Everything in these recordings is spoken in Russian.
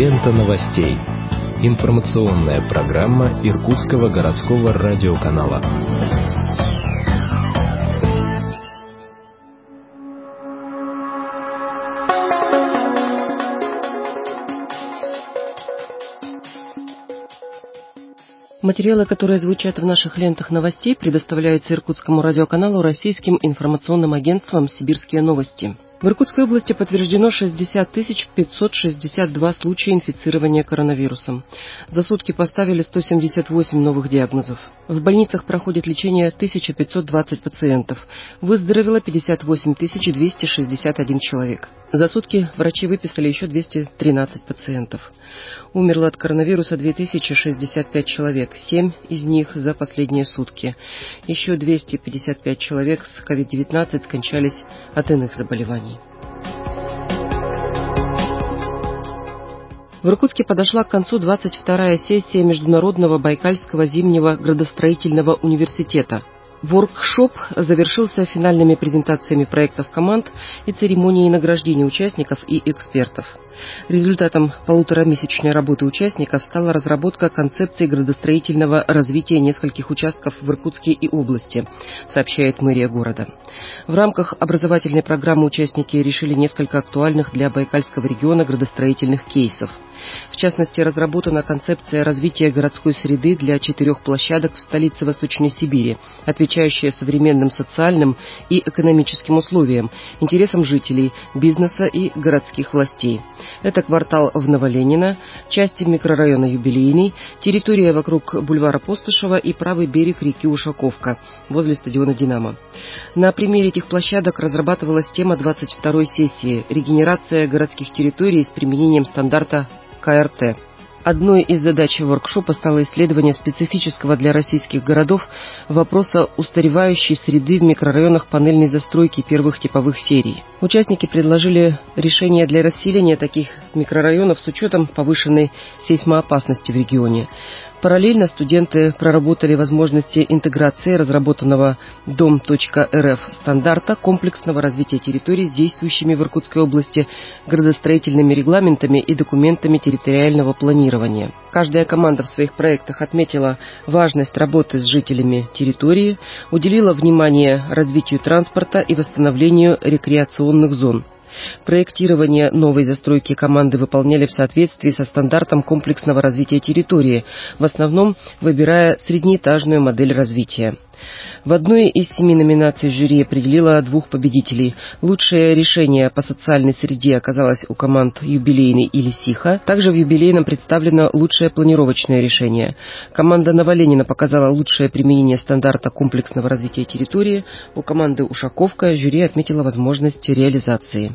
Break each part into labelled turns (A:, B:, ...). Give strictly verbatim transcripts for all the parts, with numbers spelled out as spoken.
A: Лента новостей. Информационная программа Иркутского городского радиоканала.
B: Материалы, которые звучат в наших лентах новостей, предоставляются Иркутскому радиоканалу российским информационным агентством «Сибирские новости». В Иркутской области подтверждено шестьдесят тысяч пятьсот шестьдесят два случая инфицирования коронавирусом. За сутки поставили сто семьдесят восемь новых диагнозов. В больницах проходит лечение тысяча пятьсот двадцать пациентов. Выздоровело пятьдесят восемь тысяч двести шестьдесят один человек. За сутки врачи выписали еще двести тринадцать пациентов. Умерло от коронавируса две тысячи шестьдесят пять человек, семь из них за последние сутки. Еще двести пятьдесят пять человек с ковид девятнадцать скончались от иных заболеваний. В Иркутске подошла к концу двадцать вторая сессия Международного Байкальского зимнего градостроительного университета. Воркшоп завершился финальными презентациями проектов команд и церемонией награждения участников и экспертов. Результатом полуторамесячной работы участников стала разработка концепции градостроительного развития нескольких участков в Иркутске и области, сообщает мэрия города. В рамках образовательной программы участники решили несколько актуальных для Байкальского региона градостроительных кейсов. В частности, разработана концепция развития городской среды для четырех площадок в столице Восточной Сибири, отвечающая современным социальным и экономическим условиям, интересам жителей, бизнеса и городских властей. Это квартал в Новоленина, части микрорайона Юбилейный, территория вокруг бульвара Постышева и правый берег реки Ушаковка, возле стадиона «Динамо». На примере этих площадок разрабатывалась тема двадцать второй сессии «Регенерация городских территорий с применением стандарта ка эр тэ». Одной из задач воркшопа стало исследование специфического для российских городов вопроса устаревающей среды в микрорайонах панельной застройки первых типовых серий. Участники предложили решение для расселения таких микрорайонов с учетом повышенной сейсмоопасности в регионе. Параллельно студенты проработали возможности интеграции разработанного дом точка эр эф стандарта комплексного развития территорий с действующими в Иркутской области градостроительными регламентами и документами территориального планирования. Каждая команда в своих проектах отметила важность работы с жителями территории, уделила внимание развитию транспорта и восстановлению рекреационных зон. Проектирование новой застройки команды выполняли в соответствии со стандартом комплексного развития территории, в основном выбирая среднеэтажную модель развития. В одной из семи номинаций жюри определило двух победителей. Лучшее решение по социальной среде оказалось у команд «Юбилейный» и «Лисиха». Также в «Юбилейном» представлено лучшее планировочное решение. Команда «Новоленина» показала лучшее применение стандарта комплексного развития территории. У команды «Ушаковка» жюри отметило возможность реализации.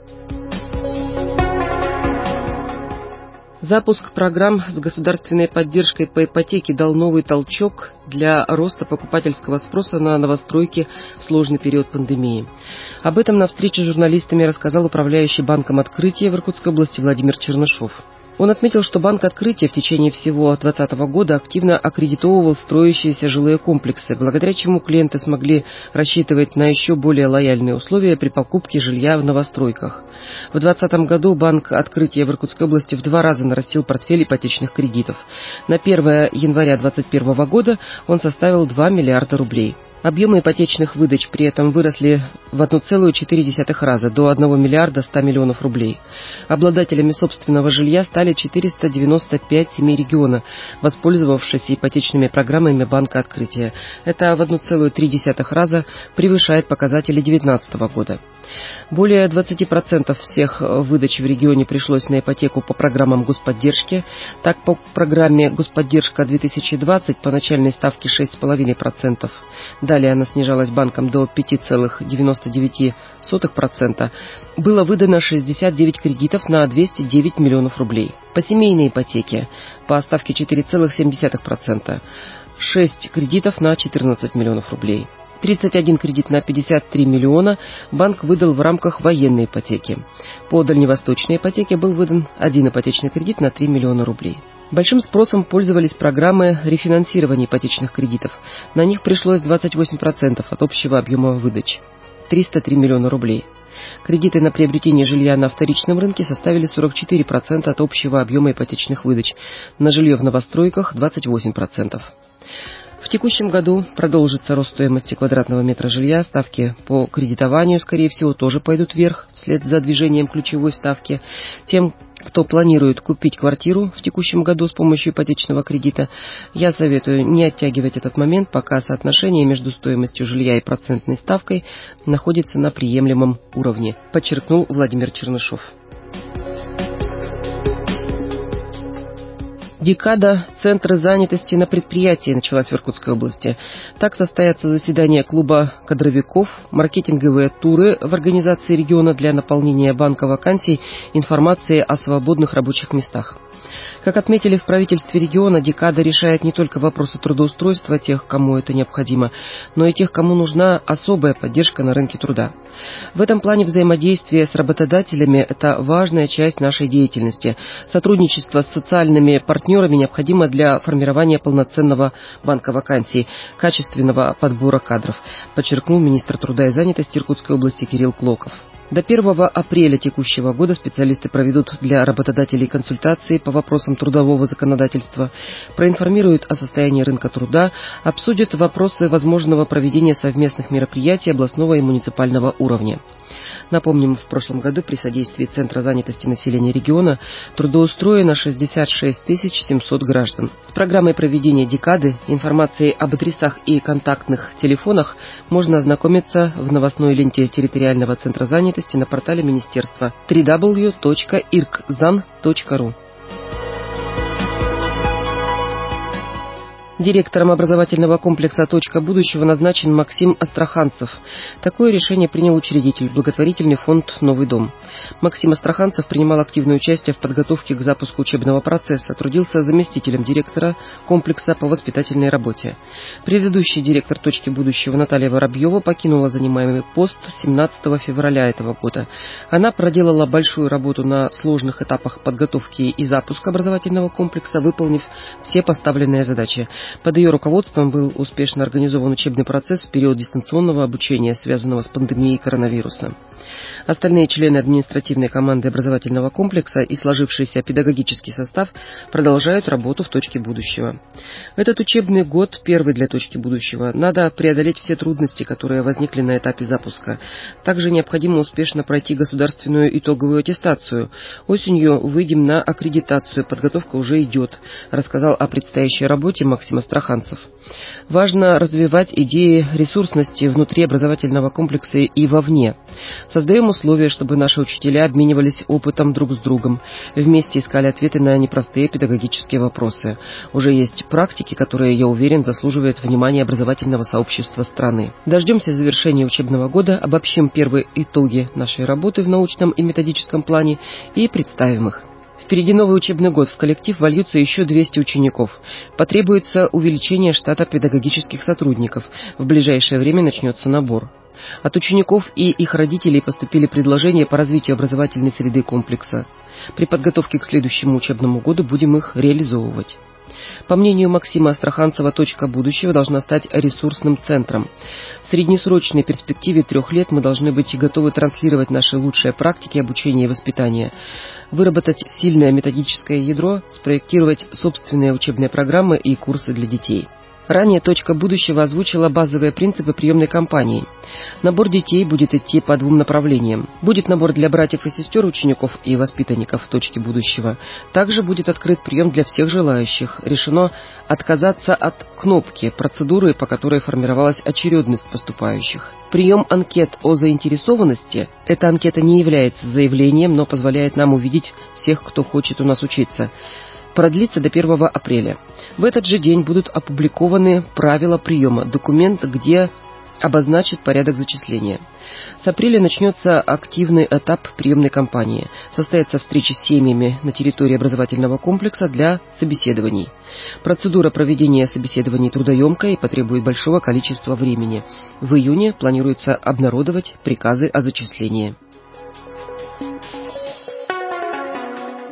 B: Запуск программ с государственной поддержкой по ипотеке дал новый толчок для роста покупательского спроса на новостройки в сложный период пандемии. Об этом на встрече с журналистами рассказал управляющий банком «Открытие» в Иркутской области Владимир Чернышов. Он отметил, что Банк Открытия в течение всего две тысячи двадцатого года активно аккредитовывал строящиеся жилые комплексы, благодаря чему клиенты смогли рассчитывать на еще более лояльные условия при покупке жилья в новостройках. В две тысячи двадцатом году Банк Открытия в Иркутской области в два раза нарастил портфель ипотечных кредитов. На первое января две тысячи двадцать первого года он составил два миллиарда рублей. Объемы ипотечных выдач при этом выросли в одна целая четыре десятых раза, до одного миллиарда ста миллионов рублей. Обладателями собственного жилья стали четыреста девяносто пять семей региона, воспользовавшись ипотечными программами Банка Открытия. Это в одна целая три десятых раза превышает показатели две тысячи девятнадцатого года. Более двадцати процентов всех выдач в регионе пришлось на ипотеку по программам господдержки. Так, по программе «Господдержка две тысячи двадцать» по начальной ставке шесть целых пять десятых процента. Далее она снижалась банком до пять целых девяносто девять сотых процента. Было выдано шестьдесят девять кредитов на двести девять миллионов рублей. По семейной ипотеке по ставке четыре целых семь десятых процента. шесть кредитов на четырнадцать миллионов рублей. тридцать один кредит на пятьдесят три миллиона банк выдал в рамках военной ипотеки. По дальневосточной ипотеке был выдан один ипотечный кредит на три миллиона рублей. Большим спросом пользовались программы рефинансирования ипотечных кредитов. На них пришлось двадцать восемь процентов от общего объема выдач – триста три миллиона рублей. Кредиты на приобретение жилья на вторичном рынке составили сорок четыре процента от общего объема ипотечных выдач, на жилье в новостройках – двадцать восемь процентов. В текущем году продолжится рост стоимости квадратного метра жилья, ставки по кредитованию, скорее всего, тоже пойдут вверх вслед за движением ключевой ставки. Тем, кто планирует купить квартиру в текущем году с помощью ипотечного кредита, я советую не оттягивать этот момент, пока соотношение между стоимостью жилья и процентной ставкой находится на приемлемом уровне, подчеркнул Владимир Чернышов. Декада «Центры занятости на предприятии» началась в Иркутской области. Так состоятся заседания клуба кадровиков, маркетинговые туры в организации региона для наполнения банка вакансий информацией о свободных рабочих местах. Как отметили в правительстве региона, декада решает не только вопросы трудоустройства тех, кому это необходимо, но и тех, кому нужна особая поддержка на рынке труда. В этом плане взаимодействие с работодателями – это важная часть нашей деятельности. Сотрудничество с социальными партнерами необходимо для формирования полноценного банка вакансий, качественного подбора кадров, подчеркнул министр труда и занятости Иркутской области Кирилл Клоков. До первого апреля текущего года специалисты проведут для работодателей консультации по вопросам трудового законодательства, проинформируют о состоянии рынка труда, обсудят вопросы возможного проведения совместных мероприятий областного и муниципального уровня. Напомним, в прошлом году при содействии Центра занятости населения региона трудоустроено шестьдесят шесть тысяч семьсот граждан. С программой проведения декады, информацией об адресах и контактных телефонах можно ознакомиться в новостной ленте территориального Центра занятости на портале Министерства дабл ю дабл ю дабл ю точка иркзан точка ру. Директором образовательного комплекса «Точка будущего» назначен Максим Астраханцев. Такое решение принял учредитель, благотворительный фонд «Новый дом». Максим Астраханцев принимал активное участие в подготовке к запуску учебного процесса, трудился заместителем директора комплекса по воспитательной работе. Предыдущий директор «Точки будущего» Наталья Воробьева покинула занимаемый пост семнадцатого февраля этого года. Она проделала большую работу на сложных этапах подготовки и запуска образовательного комплекса, выполнив все поставленные задачи. Под ее руководством был успешно организован учебный процесс в период дистанционного обучения, связанного с пандемией коронавируса. Остальные члены административной команды образовательного комплекса и сложившийся педагогический состав продолжают работу в «Точке будущего». Этот учебный год первый для «Точки будущего». Надо преодолеть все трудности, которые возникли на этапе запуска. Также необходимо успешно пройти государственную итоговую аттестацию. Осенью выйдем на аккредитацию, подготовка уже идет, рассказал о предстоящей работе Максим Астраханцев. Важно развивать идеи ресурсности внутри образовательного комплекса и вовне. Создаем условия, чтобы наши учителя обменивались опытом друг с другом, вместе искали ответы на непростые педагогические вопросы. Уже есть практики, которые, я уверен, заслуживают внимания образовательного сообщества страны. Дождемся завершения учебного года, обобщим первые итоги нашей работы в научном и методическом плане и представим их. Впереди новый учебный год. В коллектив вольются еще двести учеников. Потребуется увеличение штата педагогических сотрудников. В ближайшее время начнется набор. От учеников и их родителей поступили предложения по развитию образовательной среды комплекса. При подготовке к следующему учебному году будем их реализовывать. По мнению Максима Астраханцева, «Точка будущего» должна стать ресурсным центром. В среднесрочной перспективе трех лет мы должны быть готовы транслировать наши лучшие практики обучения и воспитания, выработать сильное методическое ядро, спроектировать собственные учебные программы и курсы для детей. Ранее «Точка будущего» озвучила базовые принципы приемной кампании. Набор детей будет идти по двум направлениям. Будет набор для братьев и сестер учеников и воспитанников «Точки будущего». Также будет открыт прием для всех желающих. Решено отказаться от кнопки, процедуры, по которой формировалась очередность поступающих. Прием анкет о заинтересованности. Эта анкета не является заявлением, но позволяет нам увидеть всех, кто хочет у нас учиться. Продлится до первого апреля. В этот же день будут опубликованы правила приема, документ, где обозначит порядок зачисления. С апреля начнется активный этап приемной кампании. Состоятся встречи с семьями на территории образовательного комплекса для собеседований. Процедура проведения собеседований трудоемкая и потребует большого количества времени. В июне планируется обнародовать приказы о зачислении.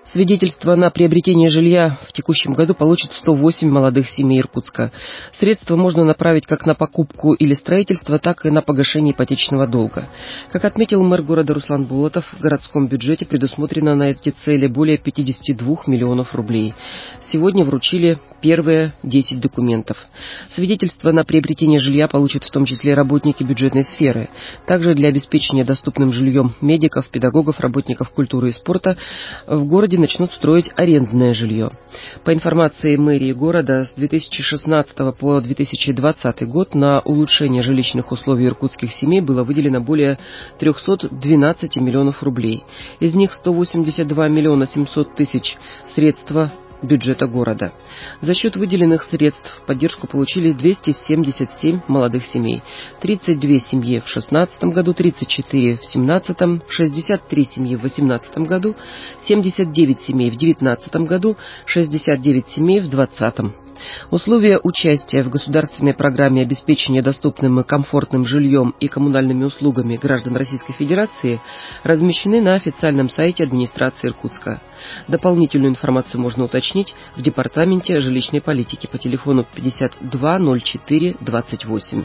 B: Свидетельство на приобретение жилья в текущем году получат сто восемь молодых семей Иркутска. Средства можно направить как на покупку или строительство, так и на погашение ипотечного долга. Как отметил мэр города Руслан Булатов, в городском бюджете предусмотрено на эти цели более пятьдесят два миллионов рублей. Сегодня вручили первые десять документов. Свидетельство на приобретение жилья получат в том числе работники бюджетной сферы. Также для обеспечения доступным жильем медиков, педагогов, работников культуры и спорта в городе начнут строить арендное жилье. По информации мэрии города, с две тысячи шестнадцатого по две тысячи двадцатый год на улучшение жилищных условий иркутских семей было выделено более триста двенадцать миллионов рублей. Из них сто восемьдесят два миллиона семьсот тысяч средства бюджета города. За счет выделенных средств поддержку получили двести семьдесят семь молодых семей, тридцать две семьи в шестнадцатом году, тридцать четыре в семнадцатом, шестьдесят три семьи в восемнадцатом году, семьдесят девять семей в девятнадцатом году, шестьдесят девять семей в двадцатом. Условия участия в государственной программе обеспечения доступным и комфортным жильем и коммунальными услугами граждан Российской Федерации размещены на официальном сайте администрации Иркутска. Дополнительную информацию можно уточнить в Департаменте жилищной политики по телефону пятьдесят два ноль четыре двадцать восемь.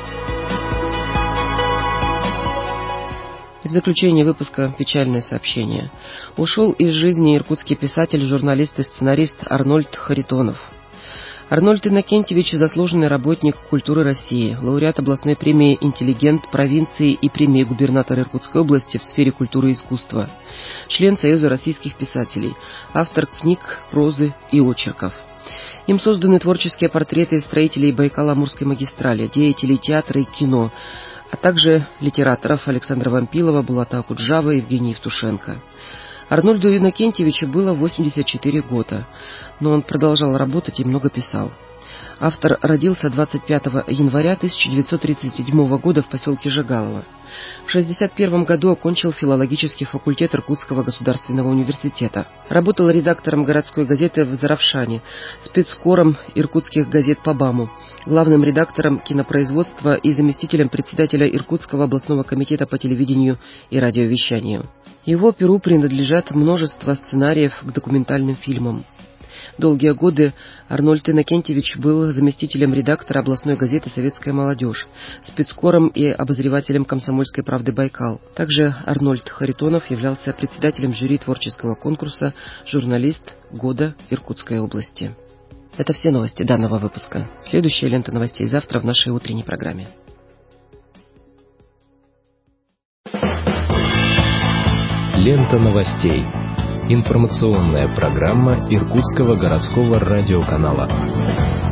B: В заключение выпуска печальное сообщение. Ушел из жизни иркутский писатель, журналист и сценарист Арнольд Харитонов. Арнольд Иннокентьевич – заслуженный работник культуры России, лауреат областной премии «Интеллигент провинции» и премии губернатора Иркутской области в сфере культуры и искусства, член Союза российских писателей, автор книг, прозы и очерков. Им созданы творческие портреты строителей Байкало-Амурской магистрали, деятелей театра и кино, а также литераторов Александра Вампилова, Булата Акуджава и Евгения Евтушенко. Арнольду Иннокентьевичу было восемьдесят четыре года, но он продолжал работать и много писал. Автор родился двадцать пятого января тысяча девятьсот тридцать седьмого года в поселке Жигалово. В шестьдесят первом году окончил филологический факультет Иркутского государственного университета. Работал редактором городской газеты в Заравшане, спецкором иркутских газет по БАМу, главным редактором кинопроизводства и заместителем председателя Иркутского областного комитета по телевидению и радиовещанию. Его перу принадлежат множество сценариев к документальным фильмам. Долгие годы Арнольд Иннокентьевич был заместителем редактора областной газеты «Советская молодежь», спецкором и обозревателем «Комсомольской правды Байкал». Также Арнольд Харитонов являлся председателем жюри творческого конкурса «Журналист года Иркутской области». Это все новости данного выпуска. Следующая лента новостей завтра в нашей утренней программе.
A: Лента новостей. Информационная программа Иркутского городского радиоканала.